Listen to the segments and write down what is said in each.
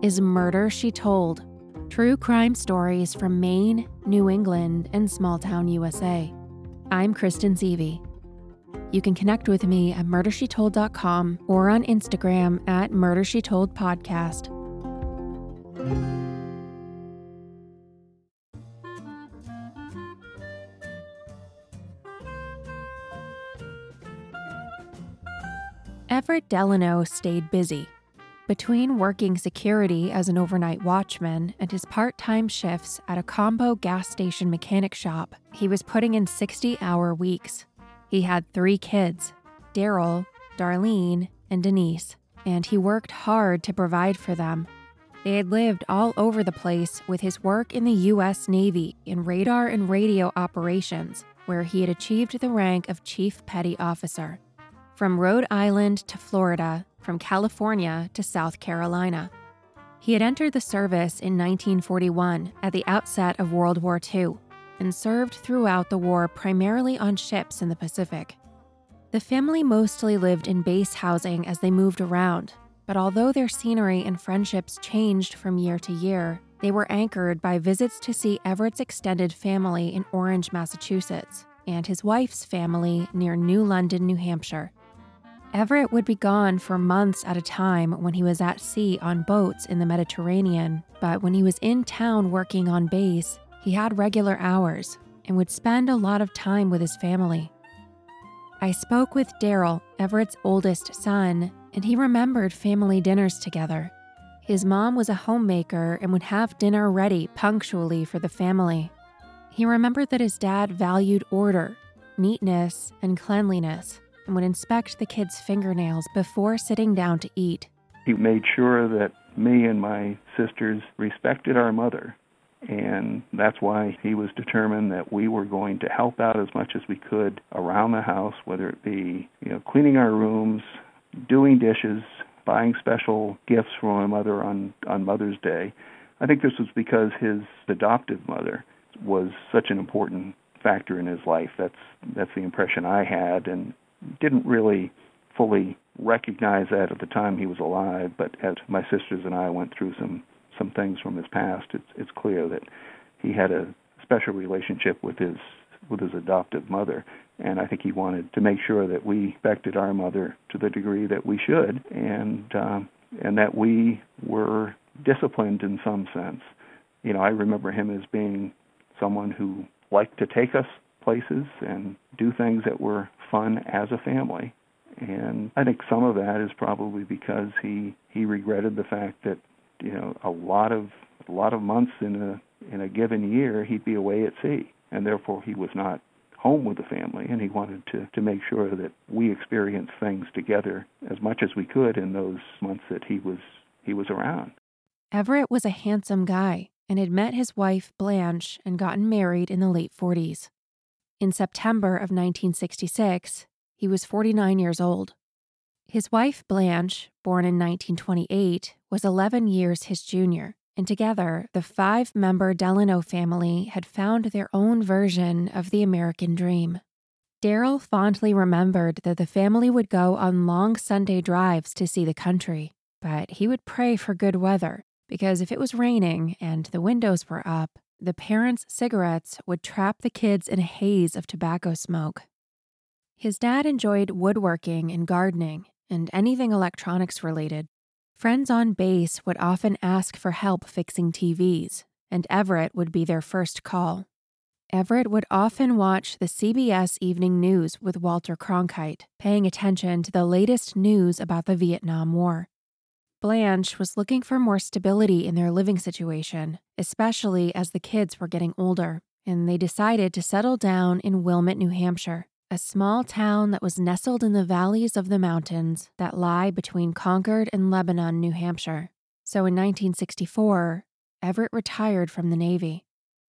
is Murder, She Told. True crime stories from Maine, New England, and small-town USA. I'm Kristen Seavey. You can connect with me at murdershetold.com or on Instagram at murdershetoldpodcast. Everett Delano stayed busy. Between working security as an overnight watchman and his part-time shifts at a combo gas station mechanic shop, he was putting in 60-hour weeks. He had 3 kids, Daryl, Darlene, and Denise, and he worked hard to provide for them. They had lived all over the place with his work in the U.S. Navy in radar and radio operations, where he had achieved the rank of Chief Petty Officer. From Rhode Island to Florida, from California to South Carolina. He had entered the service in 1941 at the outset of World War II and served throughout the war primarily on ships in the Pacific. The family mostly lived in base housing as they moved around, but although their scenery and friendships changed from year to year, they were anchored by visits to see Everett's extended family in Orange, Massachusetts, and his wife's family near New London, New Hampshire. Everett would be gone for months at a time when he was at sea on boats in the Mediterranean, but when he was in town working on base, he had regular hours and would spend a lot of time with his family. I spoke with Daryl, Everett's oldest son, and he remembered family dinners together. His mom was a homemaker and would have dinner ready punctually for the family. He remembered that his dad valued order, neatness, and cleanliness, and would inspect the kids' fingernails before sitting down to eat. He made sure that me and my sisters respected our mother, and that's why he was determined that we were going to help out as much as we could around the house, whether it be, cleaning our rooms, doing dishes, buying special gifts for my mother on Mother's Day. I think this was because his adoptive mother was such an important factor in his life. That's the impression I had, and didn't really fully recognize that at the time he was alive, but as my sisters and I went through some things from his past, it's clear that he had a special relationship with his adoptive mother, and I think he wanted to make sure that we respected our mother to the degree that we should, and that we were disciplined in some sense. I remember him as being someone who liked to take us places and do things that were fun as a family. And I think some of that is probably because he regretted the fact that, a lot of months in a given year he'd be away at sea, and therefore he was not home with the family, and he wanted to make sure that we experienced things together as much as we could in those months that he was around. Everett was a handsome guy and had met his wife Blanche and gotten married in the late 40s. In September of 1966, he was 49 years old. His wife, Blanche, born in 1928, was 11 years his junior, and together, the 5-member Delano family had found their own version of the American dream. Daryl fondly remembered that the family would go on long Sunday drives to see the country, but he would pray for good weather, because if it was raining and the windows were up, the parents' cigarettes would trap the kids in a haze of tobacco smoke. His dad enjoyed woodworking and gardening and anything electronics related. Friends on base would often ask for help fixing TVs, and Everett would be their first call. Everett would often watch the CBS Evening News with Walter Cronkite, paying attention to the latest news about the Vietnam War. Blanche was looking for more stability in their living situation, especially as the kids were getting older, and they decided to settle down in Wilmette, New Hampshire, a small town that was nestled in the valleys of the mountains that lie between Concord and Lebanon, New Hampshire. So in 1964, Everett retired from the Navy.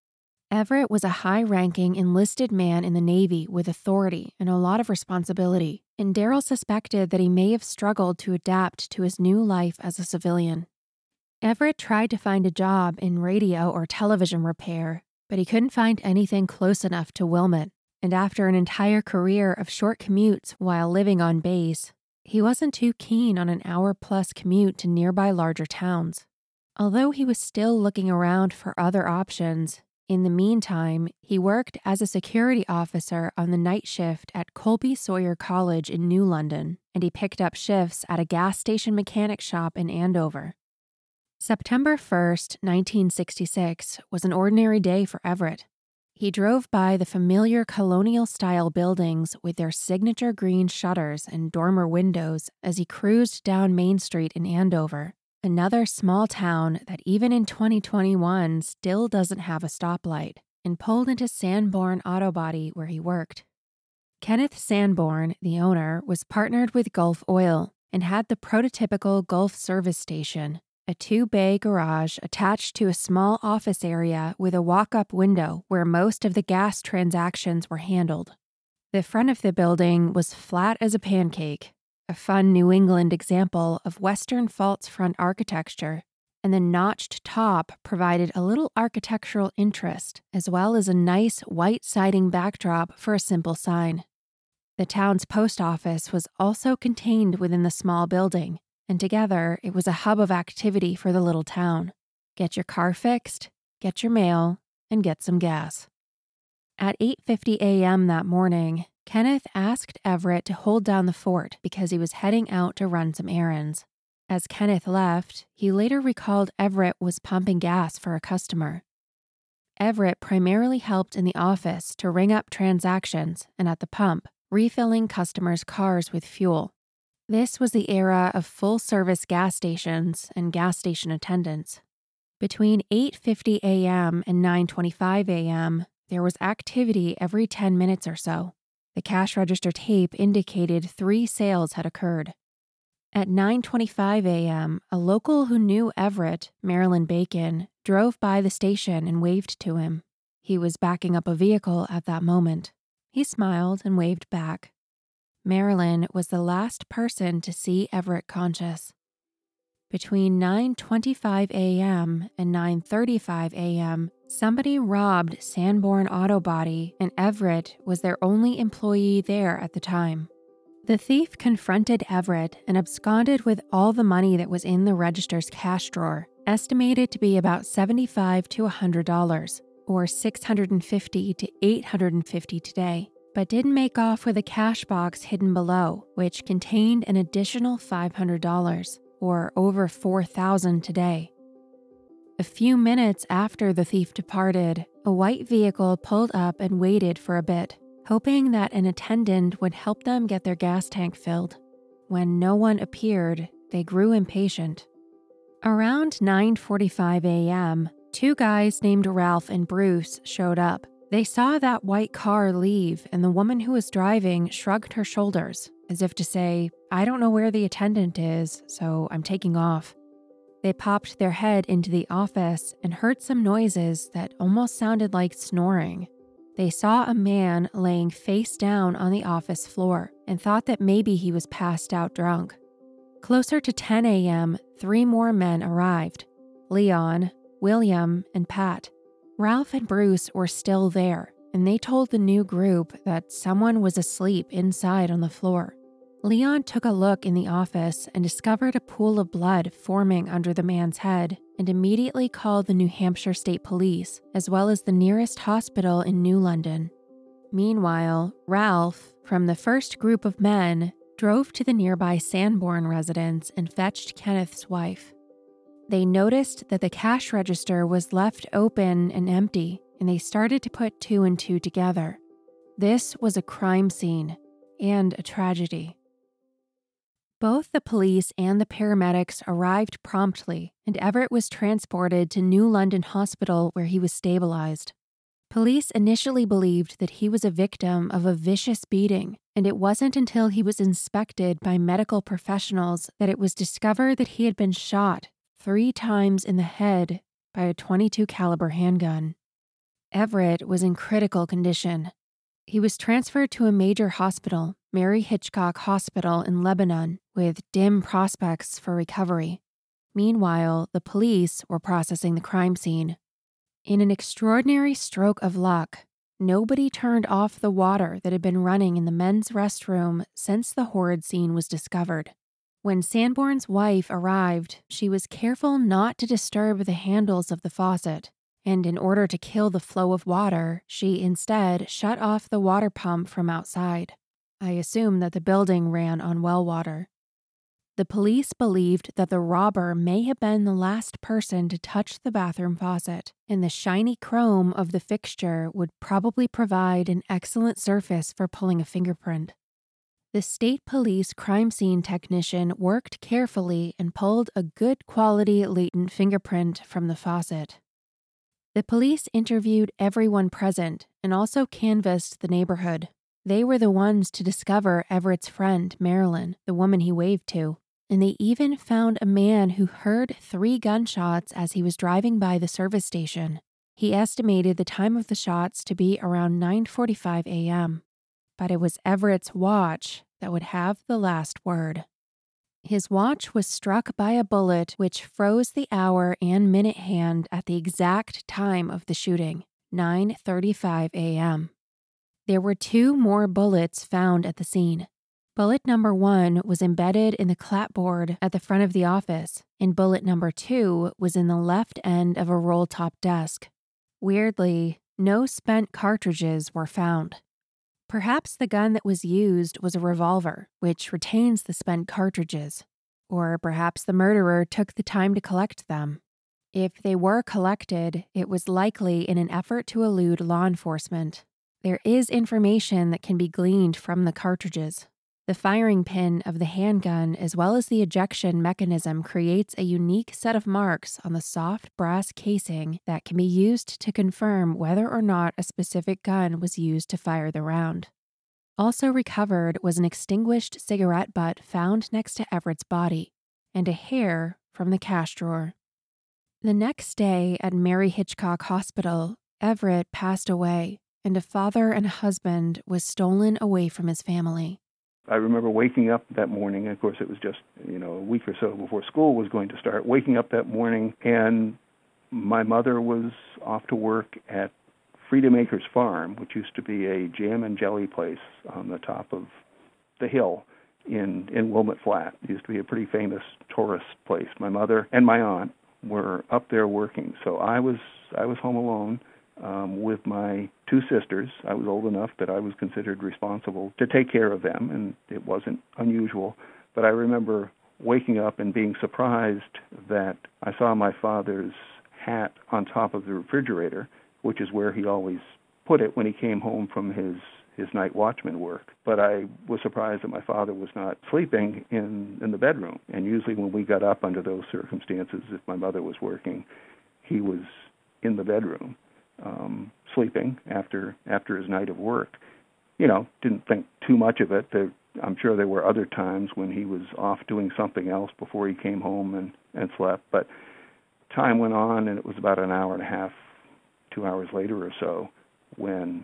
Everett was a high-ranking enlisted man in the Navy with authority and a lot of responsibility, and Daryl suspected that he may have struggled to adapt to his new life as a civilian. Everett tried to find a job in radio or television repair, but he couldn't find anything close enough to Wilmette, and after an entire career of short commutes while living on base, he wasn't too keen on an hour-plus commute to nearby larger towns. Although he was still looking around for other options, in the meantime, he worked as a security officer on the night shift at Colby Sawyer College in New London, and he picked up shifts at a gas station mechanic shop in Andover. September 1st, 1966, was an ordinary day for Everett. He drove by the familiar colonial-style buildings with their signature green shutters and dormer windows as he cruised down Main Street in Andover, another small town that even in 2021 still doesn't have a stoplight, and pulled into Sanborn Auto Body where he worked. Kenneth Sanborn, the owner, was partnered with Gulf Oil and had the prototypical Gulf service station, a 2-bay garage attached to a small office area with a walk-up window where most of the gas transactions were handled. The front of the building was flat as a pancake, a fun New England example of Western false front architecture, and the notched top provided a little architectural interest as well as a nice white siding backdrop for a simple sign. The town's post office was also contained within the small building, and together it was a hub of activity for the little town. Get your car fixed, get your mail, and get some gas. At 8:50 a.m. that morning, Kenneth asked Everett to hold down the fort because he was heading out to run some errands. As Kenneth left, he later recalled Everett was pumping gas for a customer. Everett primarily helped in the office to ring up transactions and at the pump, refilling customers' cars with fuel. This was the era of full-service gas stations and gas station attendants. Between 8:50 a.m. and 9:25 a.m., there was activity every 10 minutes or so. The cash register tape indicated 3 sales had occurred. At 9:25 a.m., a local who knew Everett, Marilyn Bacon, drove by the station and waved to him. He was backing up a vehicle at that moment. He smiled and waved back. Marilyn was the last person to see Everett conscious. Between 9:25 a.m. and 9:35 a.m., somebody robbed Sanborn Auto Body, and Everett was their only employee there at the time. The thief confronted Everett and absconded with all the money that was in the register's cash drawer, estimated to be about $75 to $100, or $650 to $850 today, but didn't make off with a cash box hidden below, which contained an additional $500, or over $4,000 today. A few minutes after the thief departed, a white vehicle pulled up and waited for a bit, hoping that an attendant would help them get their gas tank filled. When no one appeared, they grew impatient. Around 9:45 a.m., 2 guys named Ralph and Bruce showed up. They saw that white car leave, and the woman who was driving shrugged her shoulders, as if to say, "I don't know where the attendant is, so I'm taking off." They popped their head into the office and heard some noises that almost sounded like snoring. They saw a man laying face down on the office floor and thought that maybe he was passed out drunk. Closer to 10 a.m., 3 more men arrived: Leon, William, and Pat. Ralph and Bruce were still there, and they told the new group that someone was asleep inside on the floor. Leon took a look in the office and discovered a pool of blood forming under the man's head and immediately called the New Hampshire State Police, as well as the nearest hospital in New London. Meanwhile, Ralph, from the first group of men, drove to the nearby Sanborn residence and fetched Kenneth's wife. They noticed that the cash register was left open and empty, and they started to put 2 and 2 together. This was a crime scene and a tragedy. Both the police and the paramedics arrived promptly, and Everett was transported to New London Hospital where he was stabilized. Police initially believed that he was a victim of a vicious beating, and it wasn't until he was inspected by medical professionals that it was discovered that he had been shot 3 times in the head by a .22 caliber handgun. Everett was in critical condition. He was transferred to a major hospital, Mary Hitchcock Hospital in Lebanon, with dim prospects for recovery. Meanwhile, the police were processing the crime scene. In an extraordinary stroke of luck, nobody turned off the water that had been running in the men's restroom since the horrid scene was discovered. When Sanborn's wife arrived, she was careful not to disturb the handles of the faucet, and in order to kill the flow of water, she instead shut off the water pump from outside. I assume that the building ran on well water. The police believed that the robber may have been the last person to touch the bathroom faucet, and the shiny chrome of the fixture would probably provide an excellent surface for pulling a fingerprint. The state police crime scene technician worked carefully and pulled a good quality latent fingerprint from the faucet. The police interviewed everyone present and also canvassed the neighborhood. They were the ones to discover Everett's friend, Marilyn, the woman he waved to, and they even found a man who heard 3 gunshots as he was driving by the service station. He estimated the time of the shots to be around 9:45 a.m., but it was Everett's watch that would have the last word. His watch was struck by a bullet which froze the hour and minute hand at the exact time of the shooting, 9:35 a.m. There were 2 more bullets found at the scene. Bullet number 1 was embedded in the clapboard at the front of the office, and bullet number 2 was in the left end of a roll-top desk. Weirdly, no spent cartridges were found. Perhaps the gun that was used was a revolver, which retains the spent cartridges. Or perhaps the murderer took the time to collect them. If they were collected, it was likely in an effort to elude law enforcement. There is information that can be gleaned from the cartridges. The firing pin of the handgun as well as the ejection mechanism creates a unique set of marks on the soft brass casing that can be used to confirm whether or not a specific gun was used to fire the round. Also recovered was an extinguished cigarette butt found next to Everett's body, and a hair from the cash drawer. The next day at Mary Hitchcock Hospital, Everett passed away, and a father and a husband was stolen away from his family. I remember waking up that morning, and of course it was just, a week or so before school was going to start, waking up that morning, and my mother was off to work at Freedom Acres Farm, which used to be a jam and jelly place on the top of the hill in Wilmot Flat. It used to be a pretty famous tourist place. My mother and my aunt were up there working, so I was home alone. With my 2 sisters. I was old enough that I was considered responsible to take care of them, and it wasn't unusual. But I remember waking up and being surprised that I saw my father's hat on top of the refrigerator, which is where he always put it when he came home from his night watchman work. But I was surprised that my father was not sleeping in the bedroom. And usually when we got up under those circumstances, if my mother was working, he was in the bedroom. Sleeping after his night of work. Didn't think too much of it. I'm sure there were other times when he was off doing something else before he came home and slept. But time went on, and it was about an hour and a half, 2 hours later or so, when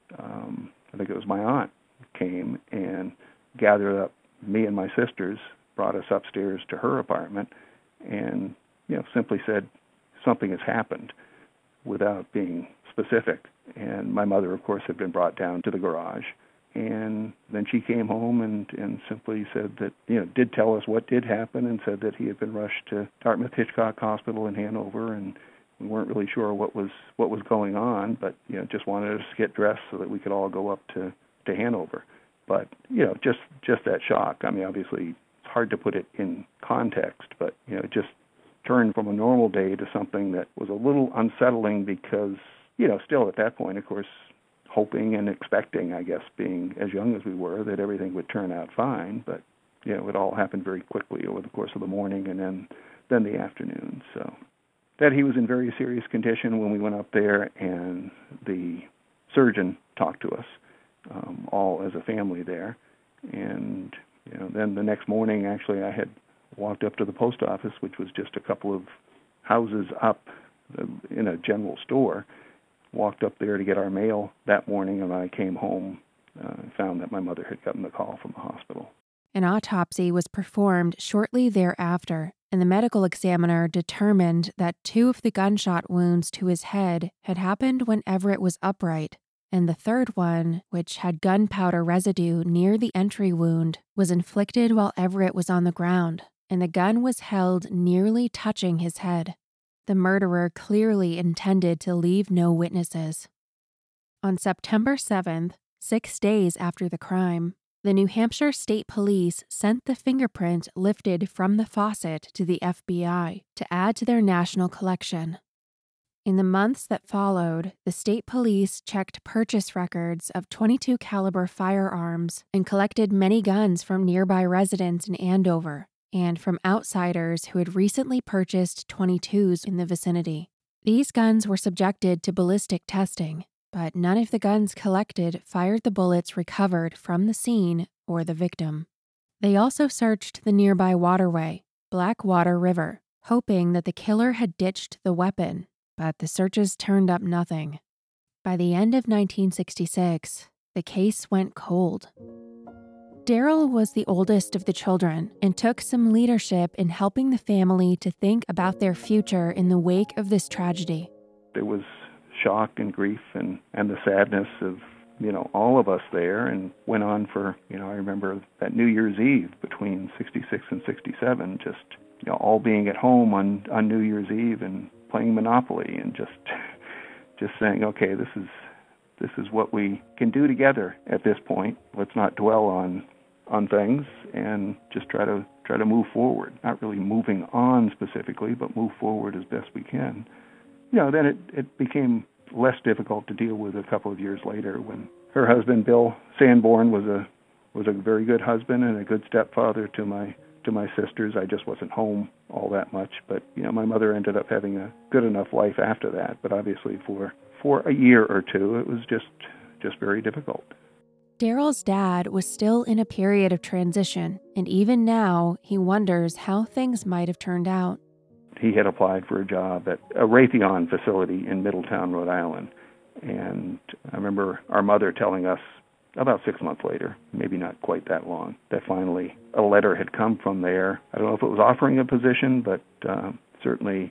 I think it was my aunt came and gathered up me and my sisters, brought us upstairs to her apartment, and simply said, something has happened, without being specific. And my mother, of course, had been brought down to the garage. And then she came home and simply said that, did tell us what did happen, and said that he had been rushed to Dartmouth Hitchcock Hospital in Hanover, and we weren't really sure what was going on, but, just wanted us to get dressed so that we could all go up to Hanover. But, just that shock. I mean, obviously, it's hard to put it in context, but, just turned from a normal day to something that was a little unsettling because, still at that point, of course, hoping and expecting, I guess, being as young as we were, that everything would turn out fine. But, it all happened very quickly over the course of the morning and then the afternoon. So that he was in very serious condition when we went up there, and the surgeon talked to us, all as a family there. And, then the next morning, actually, I had walked up to the post office, which was just a couple of houses up in a general store, walked up there to get our mail that morning, and when I came home, found that my mother had gotten the call from the hospital. An autopsy was performed shortly thereafter, and the medical examiner determined that 2 of the gunshot wounds to his head had happened when Everett was upright, and the third one, which had gunpowder residue near the entry wound, was inflicted while Everett was on the ground, and the gun was held nearly touching his head. The murderer clearly intended to leave no witnesses. On September 7th, 6 days after the crime, the New Hampshire State Police sent the fingerprint lifted from the faucet to the FBI to add to their national collection. In the months that followed, the state police checked purchase records of .22 caliber firearms and collected many guns from nearby residents in Andover and from outsiders who had recently purchased .22s in the vicinity. These guns were subjected to ballistic testing, but none of the guns collected fired the bullets recovered from the scene or the victim. They also searched the nearby waterway, Blackwater River, hoping that the killer had ditched the weapon, but the searches turned up nothing. By the end of 1966, the case went cold. Daryl was the oldest of the children and took some leadership in helping the family to think about their future in the wake of this tragedy. There was shock and grief and the sadness of, all of us there, and went on for, I remember that New Year's Eve between 66 and 67, just, all being at home on New Year's Eve and playing Monopoly and just saying, okay, this is what we can do together at this point. Let's not dwell on things and just try to move forward. Not really moving on specifically, but move forward as best we can. Then it became less difficult to deal with a couple of years later when her husband, Bill Sanborn, was a very good husband and a good stepfather to my sisters. I just wasn't home all that much, but my mother ended up having a good enough life after that. But obviously for a year or two, it was just very difficult. Daryl's dad was still in a period of transition, and even now he wonders how things might have turned out. He had applied for a job at a Raytheon facility in Middletown, Rhode Island, and I remember our mother telling us about 6 months later, maybe not quite that long, that finally a letter had come from there. I don't know if it was offering a position, but certainly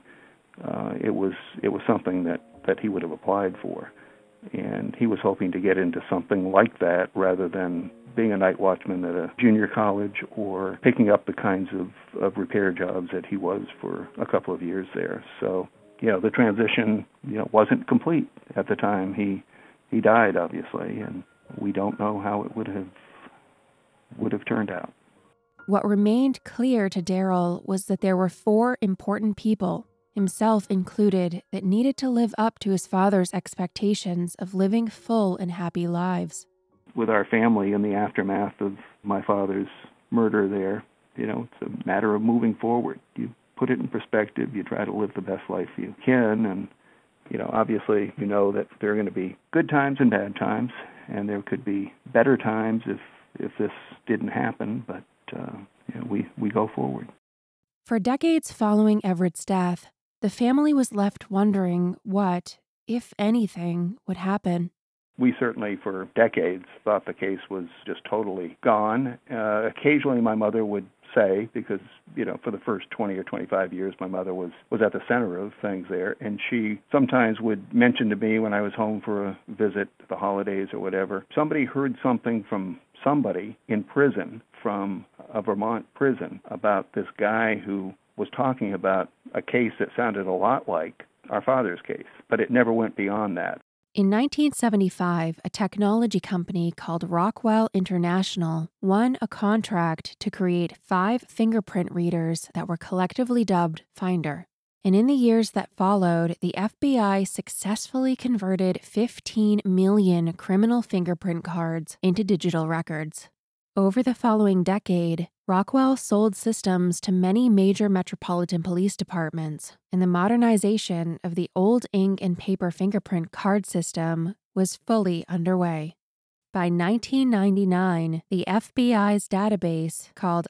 it was something that he would have applied for. And he was hoping to get into something like that rather than being a night watchman at a junior college or picking up the kinds of repair jobs that he was for a couple of years there. So, the transition, wasn't complete at the time he died, obviously, and we don't know how it would have turned out. What remained clear to Daryl was that there were 4 important people, himself included, that needed to live up to his father's expectations of living full and happy lives. With our family in the aftermath of my father's murder there, it's a matter of moving forward. You put it in perspective, you try to live the best life you can, and obviously that there are going to be good times and bad times, and there could be better times if this didn't happen, but we go forward. For decades following Everett's death, the family was left wondering what, if anything, would happen. We certainly, for decades, thought the case was just totally gone. Occasionally my mother would say, because, for the first 20 or 25 years, my mother was at the center of things there, and she sometimes would mention to me when I was home for a visit at the holidays or whatever, somebody heard something from somebody in prison, from a Vermont prison, about this guy who was talking about a case that sounded a lot like our father's case, but it never went beyond that. In 1975, a technology company called Rockwell International won a contract to create 5 fingerprint readers that were collectively dubbed Finder. And in the years that followed, the FBI successfully converted 15 million criminal fingerprint cards into digital records. Over the following decade, Rockwell sold systems to many major metropolitan police departments, and the modernization of the old ink and paper fingerprint card system was fully underway. By 1999, the FBI's database, called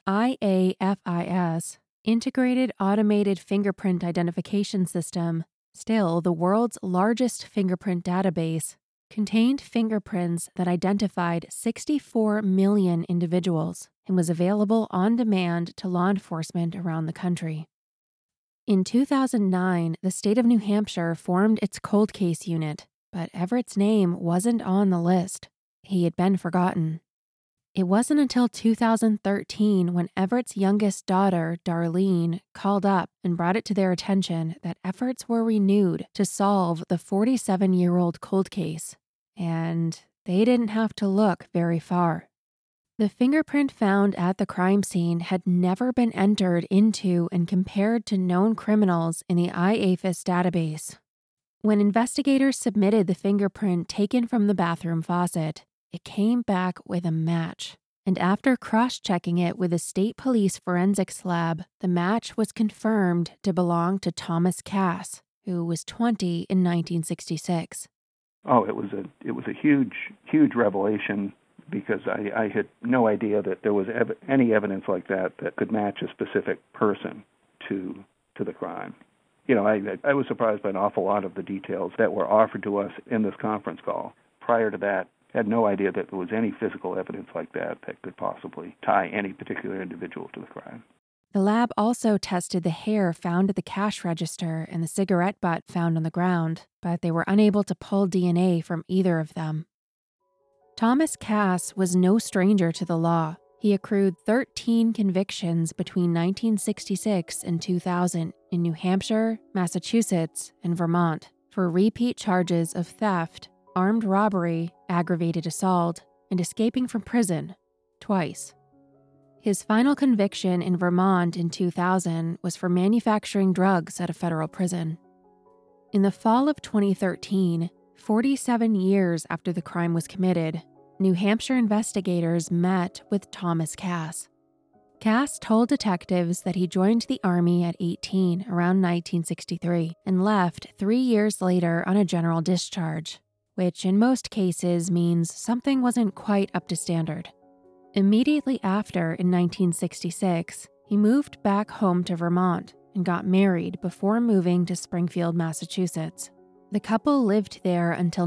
IAFIS, Integrated Automated Fingerprint Identification System, still the world's largest fingerprint database, contained fingerprints that identified 64 million individuals and was available on demand to law enforcement around the country. In 2009, the state of New Hampshire formed its cold case unit, but Everett's name wasn't on the list. He had been forgotten. It wasn't until 2013 when Everett's youngest daughter, Darlene, called up and brought it to their attention that efforts were renewed to solve the 47-year-old cold case. And they didn't have to look very far. The fingerprint found at the crime scene had never been entered into and compared to known criminals in the IAFIS database. When investigators submitted the fingerprint taken from the bathroom faucet, it came back with a match. And after cross-checking it with a state police forensics lab, the match was confirmed to belong to Thomas Cass, who was 20 in 1966. Oh, it was a huge revelation, because I had no idea that there was any evidence like that could match a specific person to the crime. I was surprised by an awful lot of the details that were offered to us in this conference call. Prior to that, I had no idea that there was any physical evidence like that could possibly tie any particular individual to the crime. The lab also tested the hair found at the cash register and the cigarette butt found on the ground, but they were unable to pull DNA from either of them. Thomas Cass was no stranger to the law. He accrued 13 convictions between 1966 and 2000 in New Hampshire, Massachusetts, and Vermont for repeat charges of theft, armed robbery, aggravated assault, and escaping from prison twice. His final conviction in Vermont in 2000 was for manufacturing drugs at a federal prison. In the fall of 2013, 47 years after the crime was committed, New Hampshire investigators met with Thomas Cass. Cass told detectives that he joined the Army at 18 around 1963 and left 3 years later on a general discharge, which in most cases means something wasn't quite up to standard. Immediately after, in 1966, he moved back home to Vermont and got married before moving to Springfield, Massachusetts. The couple lived there until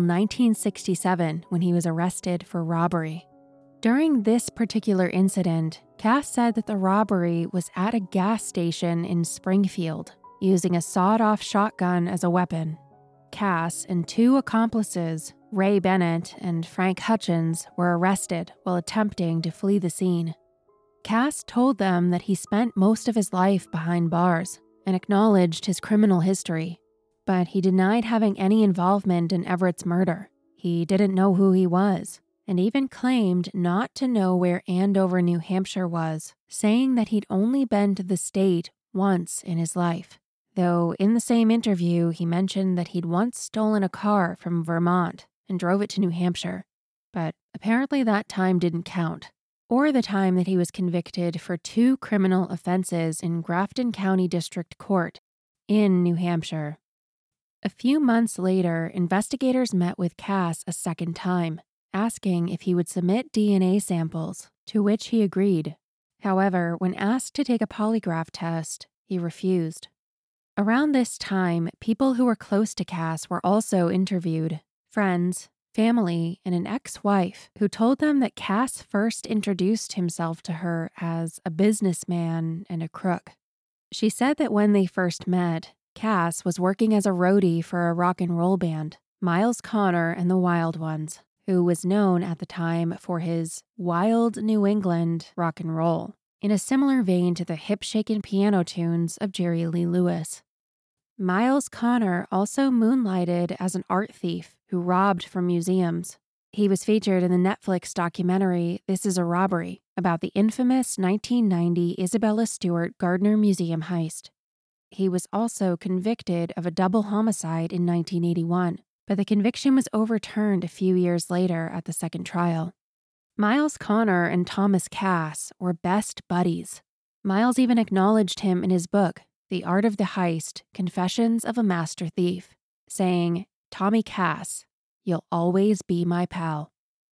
1967 when he was arrested for robbery. During this particular incident, Cass said that the robbery was at a gas station in Springfield, using a sawed-off shotgun as a weapon. Cass and 2 accomplices, Ray Bennett and Frank Hutchins, were arrested while attempting to flee the scene. Cass told them that he spent most of his life behind bars and acknowledged his criminal history, but he denied having any involvement in Everett's murder. He didn't know who he was, and even claimed not to know where Andover, New Hampshire was, saying that he'd only been to the state once in his life. Though in the same interview, he mentioned that he'd once stolen a car from Vermont and drove it to New Hampshire. But apparently that time didn't count, or the time that he was convicted for 2 criminal offenses in Grafton County District Court in New Hampshire. A few months later, investigators met with Cass a second time, asking if he would submit DNA samples, to which he agreed. However, when asked to take a polygraph test, he refused. Around this time, people who were close to Cass were also interviewed: friends, family, and an ex-wife who told them that Cass first introduced himself to her as a businessman and a crook. She said that when they first met, Cass was working as a roadie for a rock and roll band, Miles Connor and the Wild Ones, who was known at the time for his wild New England rock and roll, in a similar vein to the hip-shaking piano tunes of Jerry Lee Lewis. Miles Connor also moonlighted as an art thief who robbed from museums. He was featured in the Netflix documentary This Is a Robbery, about the infamous 1990 Isabella Stewart Gardner Museum heist. He was also convicted of a double homicide in 1981, but the conviction was overturned a few years later at the second trial. Miles Connor and Thomas Cass were best buddies. Miles even acknowledged him in his book, The Art of the Heist: Confessions of a Master Thief, saying, "Tommy Cass, you'll always be my pal."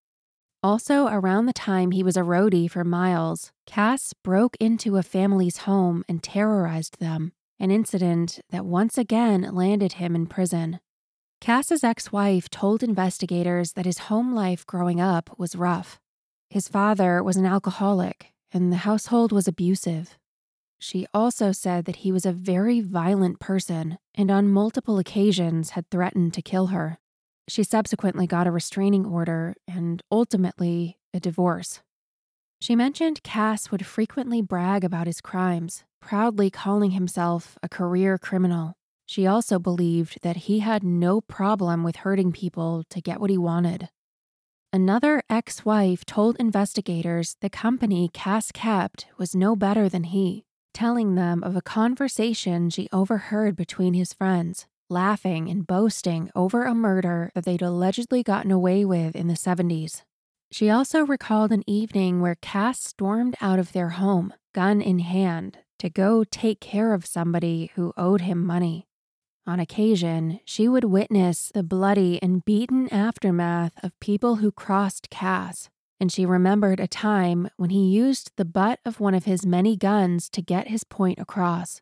Also, around the time he was a roadie for Miles, Cass broke into a family's home and terrorized them, an incident that once again landed him in prison. Cass's ex-wife told investigators that his home life growing up was rough. His father was an alcoholic, and the household was abusive. She also said that he was a very violent person and on multiple occasions had threatened to kill her. She subsequently got a restraining order and ultimately a divorce. She mentioned Cass would frequently brag about his crimes, proudly calling himself a career criminal. She also believed that he had no problem with hurting people to get what he wanted. Another ex-wife told investigators the company Cass kept was no better than he, telling them of a conversation she overheard between his friends, laughing and boasting over a murder that they'd allegedly gotten away with in the 70s. She also recalled an evening where Cass stormed out of their home, gun in hand, to go take care of somebody who owed him money. On occasion, she would witness the bloody and beaten aftermath of people who crossed Cass, and she remembered a time when he used the butt of one of his many guns to get his point across.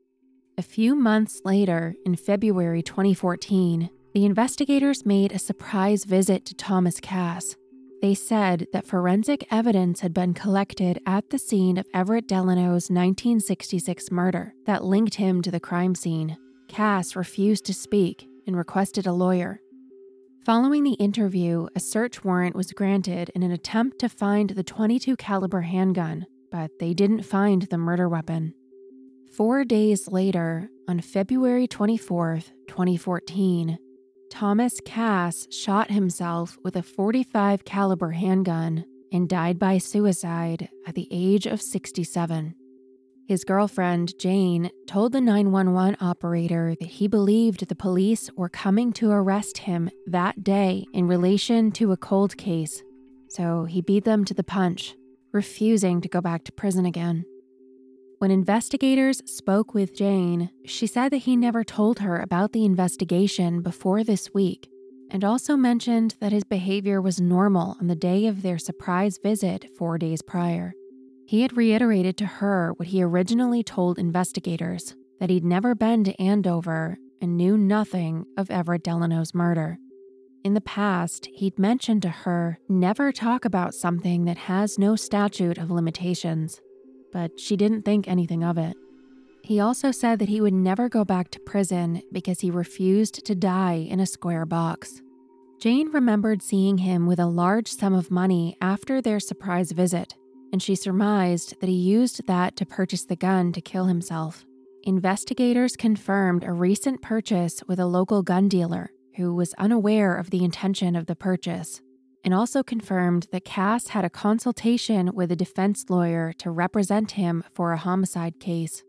A few months later, in February 2014, the investigators made a surprise visit to Thomas Cass. They said that forensic evidence had been collected at the scene of Everett Delano's 1966 murder that linked him to the crime scene. Cass refused to speak and requested a lawyer. Following the interview, a search warrant was granted in an attempt to find the .22 caliber handgun, but they didn't find the murder weapon. 4 days later, on February 24, 2014, Thomas Cass shot himself with a .45 caliber handgun and died by suicide at the age of 67. His girlfriend, Jane, told the 911 operator that he believed the police were coming to arrest him that day in relation to a cold case, so he beat them to the punch, refusing to go back to prison again. When investigators spoke with Jane, she said that he never told her about the investigation before this week, and also mentioned that his behavior was normal on the day of their surprise visit 4 days prior. He had reiterated to her what he originally told investigators, that he'd never been to Andover and knew nothing of Everett Delano's murder. In the past, he'd mentioned to her, never talk about something that has no statute of limitations, but she didn't think anything of it. He also said that he would never go back to prison because he refused to die in a square box. Jane remembered seeing him with a large sum of money after their surprise visit, and she surmised that he used that to purchase the gun to kill himself. Investigators confirmed a recent purchase with a local gun dealer who was unaware of the intention of the purchase, and also confirmed that Cass had a consultation with a defense lawyer to represent him for a homicide case.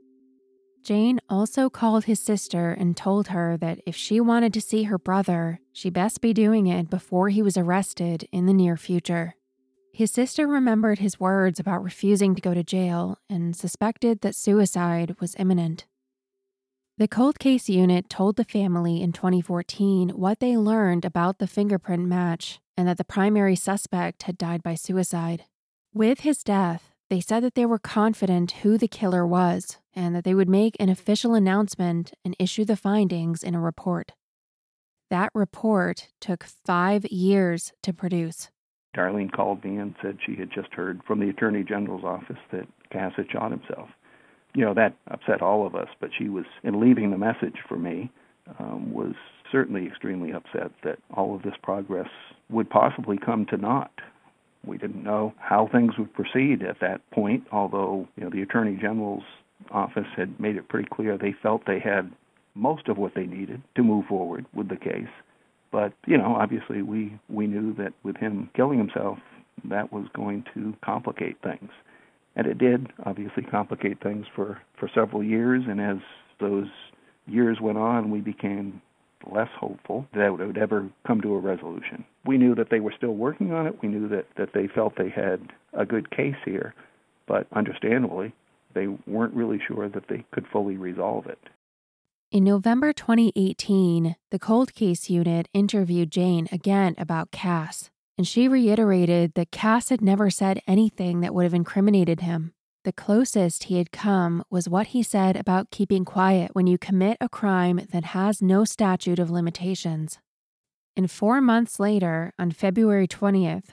Jane also called his sister and told her that if she wanted to see her brother, she best be doing it before he was arrested in the near future. His sister remembered his words about refusing to go to jail and suspected that suicide was imminent. The cold case unit told the family in 2014 what they learned about the fingerprint match and that the primary suspect had died by suicide. With his death, they said that they were confident who the killer was and that they would make an official announcement and issue the findings in a report. That report took 5 years to produce. Darlene called me and said she had just heard from the Attorney General's office that Cass had shot himself. That upset all of us, but she was, in leaving the message for me, was certainly extremely upset that all of this progress would possibly come to naught. We didn't know how things would proceed at that point, although the Attorney General's office had made it pretty clear they felt they had most of what they needed to move forward with the case. But, obviously we knew that with him killing himself, that was going to complicate things. And it did, obviously, complicate things for several years, and as those years went on, we became less hopeful that it would ever come to a resolution. We knew that they were still working on it. We knew that they felt they had a good case here, but understandably, they weren't really sure that they could fully resolve it. In November 2018, the cold case unit interviewed Jane again about Cass, and she reiterated that Cass had never said anything that would have incriminated him. The closest he had come was what he said about keeping quiet when you commit a crime that has no statute of limitations. And 4 months later, on February 20th,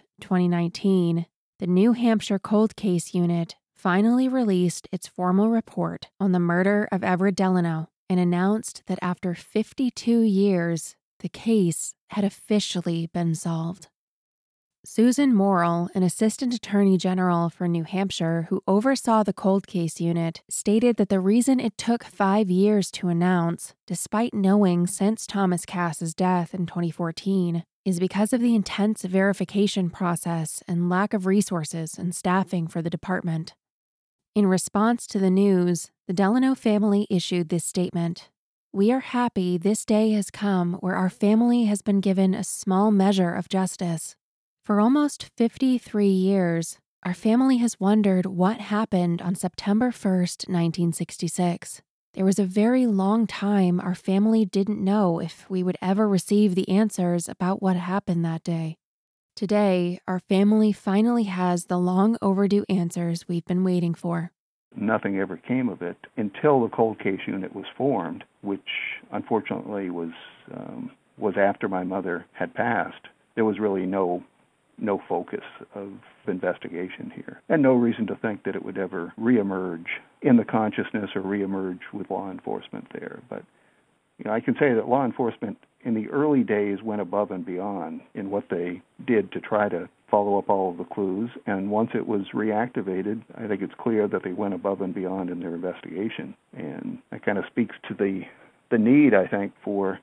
2019, the New Hampshire Cold Case Unit finally released its formal report on the murder of Everett Delano and announced that after 52 years, the case had officially been solved. Susan Morrill, an assistant attorney general for New Hampshire who oversaw the cold case unit, stated that the reason it took 5 years to announce, despite knowing since Thomas Cass's death in 2014, is because of the intense verification process and lack of resources and staffing for the department. In response to the news, the Delano family issued this statement: "We are happy this day has come where our family has been given a small measure of justice. For almost 53 years, our family has wondered what happened on September 1st, 1966. There was a very long time our family didn't know if we would ever receive the answers about what happened that day. Today, our family finally has the long overdue answers we've been waiting for." Nothing ever came of it until the cold case unit was formed, which unfortunately was after my mother had passed. There was really no focus of investigation here, and no reason to think that it would ever reemerge in the consciousness or reemerge with law enforcement there. But I can say that law enforcement in the early days went above and beyond in what they did to try to follow up all of the clues, and once it was reactivated, I think it's clear that they went above and beyond in their investigation. And that kind of speaks to the need, I think, for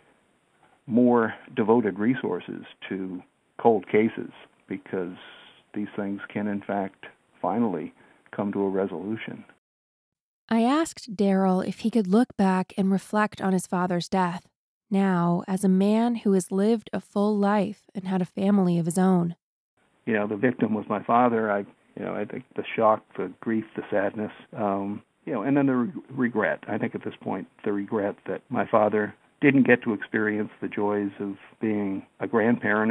more devoted resources to cold cases, because these things can, in fact, finally come to a resolution. I asked Daryl if he could look back and reflect on his father's death, now as a man who has lived a full life and had a family of his own. The victim was my father. I think the shock, the grief, the sadness, and then the regret. I think at this point, the regret that my father didn't get to experience the joys of being a grandparent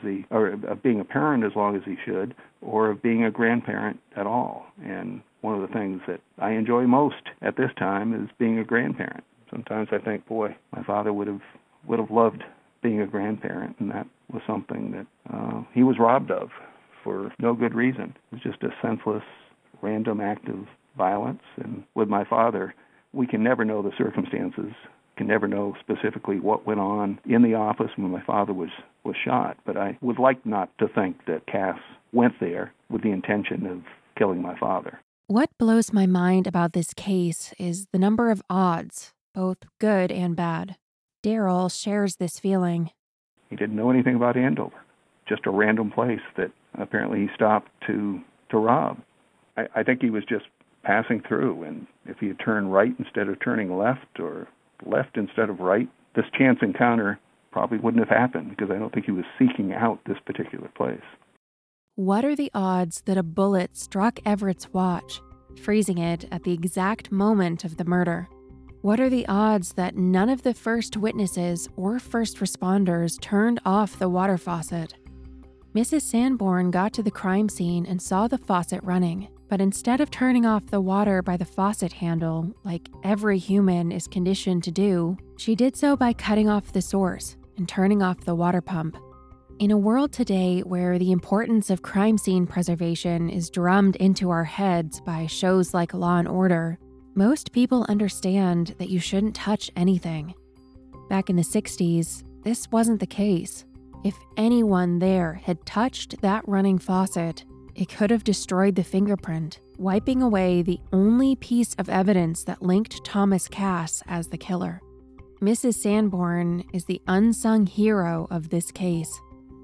of being a parent as long as he should, or of being a grandparent at all. And one of the things that I enjoy most at this time is being a grandparent. Sometimes I think, boy, my father would have loved being a grandparent, and that was something that he was robbed of for no good reason. It was just a senseless, random act of violence. And with my father, we can never know the circumstances, can never know specifically what went on in the office when my father was shot. But I would like not to think that Cass went there with the intention of killing my father. What blows my mind about this case is the number of odds, both good and bad. Daryl shares this feeling. He didn't know anything about Andover, just a random place that apparently he stopped to rob. I think he was just passing through, and if he had turned right instead of turning left, or left instead of right, this chance encounter probably wouldn't have happened, because I don't think he was seeking out this particular place. What are the odds that a bullet struck Everett's watch, freezing it at the exact moment of the murder? What are the odds that none of the first witnesses or first responders turned off the water faucet? Mrs. Sanborn got to the crime scene and saw the faucet running, but instead of turning off the water by the faucet handle, like every human is conditioned to do, she did so by cutting off the source and turning off the water pump. In a world today where the importance of crime scene preservation is drummed into our heads by shows like Law and Order, most people understand that you shouldn't touch anything. Back in the 60s, this wasn't the case. If anyone there had touched that running faucet, it could have destroyed the fingerprint, wiping away the only piece of evidence that linked Thomas Cass as the killer. Mrs. Sanborn is the unsung hero of this case.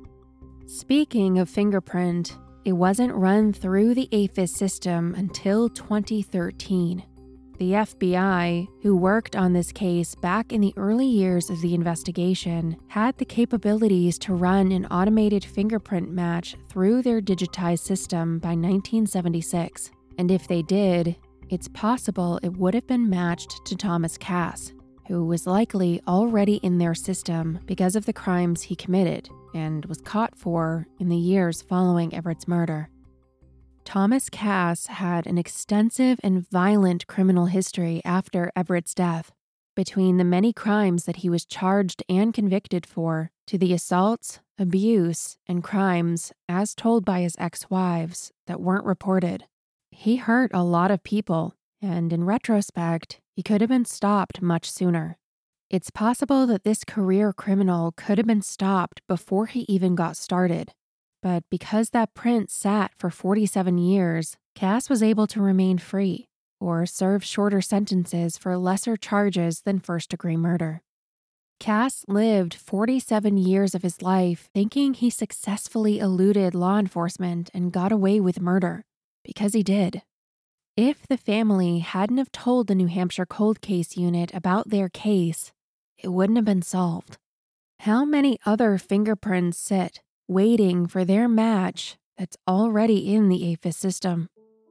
Speaking of fingerprint, it wasn't run through the AFIS system until 2013. The FBI, who worked on this case back in the early years of the investigation, had the capabilities to run an automated fingerprint match through their digitized system by 1976. And if they did, it's possible it would have been matched to Thomas Cass, who was likely already in their system because of the crimes he committed and was caught for in the years following Everett's murder. Thomas Cass had an extensive and violent criminal history after Everett's death, between the many crimes that he was charged and convicted for, to the assaults, abuse, and crimes, as told by his ex-wives, that weren't reported. He hurt a lot of people, and in retrospect, he could have been stopped much sooner. It's possible that this career criminal could have been stopped before he even got started. But because that print sat for 47 years, Cass was able to remain free or serve shorter sentences for lesser charges than first-degree murder. Cass lived 47 years of his life thinking he successfully eluded law enforcement and got away with murder, because he did. If the family hadn't have told the New Hampshire Cold Case Unit about their case, it wouldn't have been solved. How many other fingerprints sit waiting for their match that's already in the AFIS system?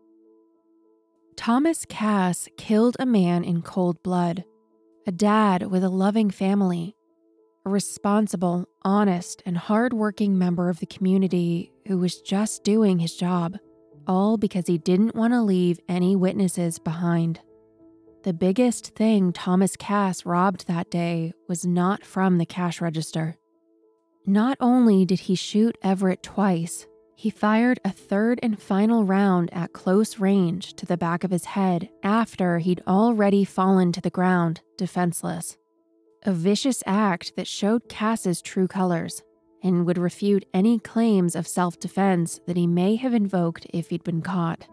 Thomas Cass killed a man in cold blood, a dad with a loving family, a responsible, honest, and hard-working member of the community who was just doing his job, all because he didn't want to leave any witnesses behind. The biggest thing Thomas Cass robbed that day was not from the cash register. Not only did he shoot Everett twice, he fired a third and final round at close range to the back of his head after he'd already fallen to the ground, defenseless. A vicious act that showed Cass's true colors and would refute any claims of self-defense that he may have invoked if he'd been caught.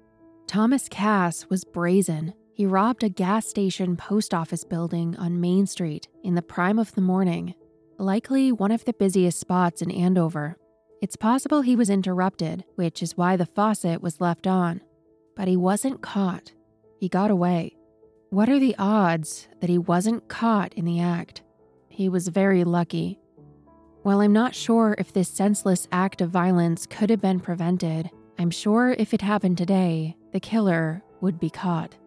Thomas Cass was brazen. He robbed a gas station post office building on Main Street in the prime of the morning, likely one of the busiest spots in Andover. It's possible he was interrupted, which is why the faucet was left on. But he wasn't caught. He got away. What are the odds that he wasn't caught in the act? He was very lucky. While I'm not sure if this senseless act of violence could have been prevented, I'm sure if it happened today, the killer would be caught.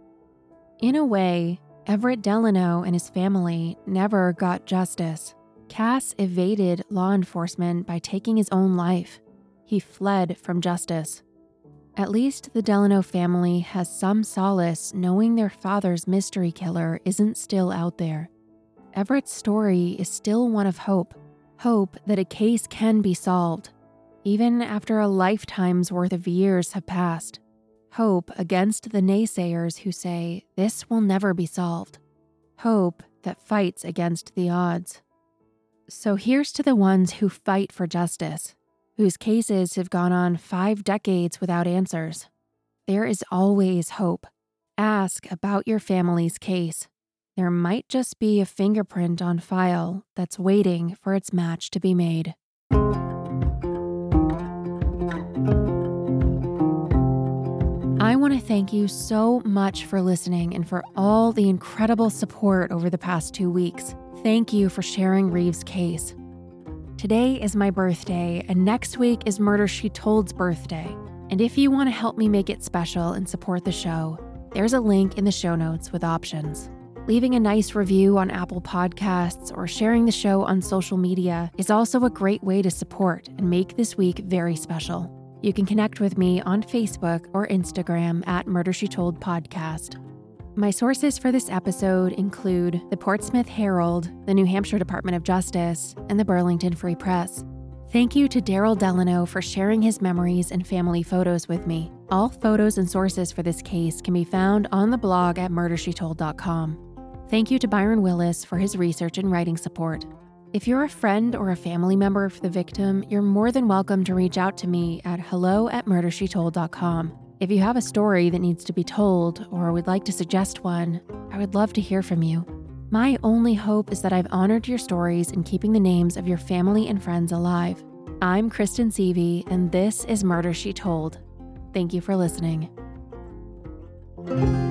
In a way, Everett Delano and his family never got justice. Cass evaded law enforcement by taking his own life. He fled from justice. At least the Delano family has some solace knowing their father's mystery killer isn't still out there. Everett's story is still one of hope. Hope that a case can be solved, even after a lifetime's worth of years have passed. Hope against the naysayers who say this will never be solved. Hope that fights against the odds. So here's to the ones who fight for justice, whose cases have gone on 5 decades without answers. There is always hope. Ask about your family's case. There might just be a fingerprint on file that's waiting for its match to be made. I want to thank you so much for listening and for all the incredible support over the past 2 weeks. Thank you for sharing Reeves' case. Today is my birthday, and next week is Murder, She Told's birthday. And if you want to help me make it special and support the show, there's a link in the show notes with options. Leaving a nice review on Apple Podcasts or sharing the show on social media is also a great way to support and make this week very special. You can connect with me on Facebook or Instagram at Murder, She Told Podcast. My sources for this episode include the Portsmouth Herald, the New Hampshire Department of Justice, and the Burlington Free Press. Thank you to Daryl Delano for sharing his memories and family photos with me. All photos and sources for this case can be found on the blog at murdershetold.com. Thank you to Byron Willis for his research and writing support. If you're a friend or a family member of the victim, you're more than welcome to reach out to me at hello@murdershetold.com. If you have a story that needs to be told or would like to suggest one, I would love to hear from you. My only hope is that I've honored your stories in keeping the names of your family and friends alive. I'm Kristen Seavey, and this is Murder, She Told. Thank you for listening.